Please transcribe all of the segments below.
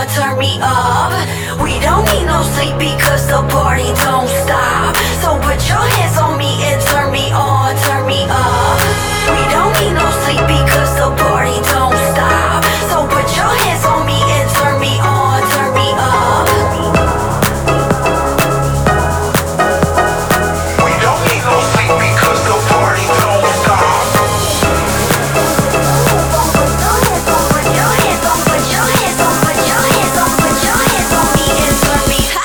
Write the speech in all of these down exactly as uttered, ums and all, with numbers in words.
on, turn me up. We don't need no sleep because the party don't stop. So put your hands on me and turn me on, turn me up. We don't need no sleep because the party don't stop. So put your hands on me and turn me on, turn me up. We don't need no sleep because the party don't stop. Put your hands on, put your hands on, put your hands on, put your hands on me and turn me ha.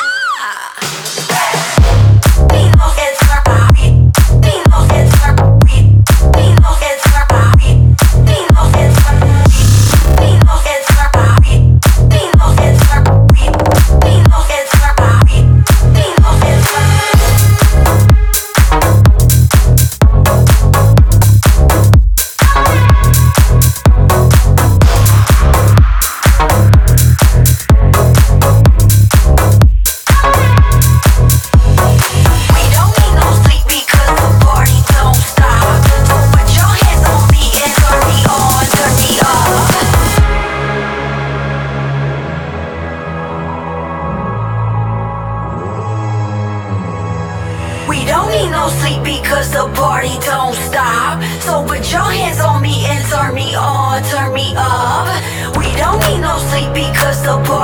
We know it's her body. We know it's her body. We know it's her body. We know it's her body. We know it's her body. We know it's her body. We know it's her body. We know it's her. We don't need no sleep because the party don't stop. So put your hands on me and turn me on, turn me up. We don't need no sleep because the party don't stop. So put your hands on me and turn me on, turn me up. We don't need no sleep because the party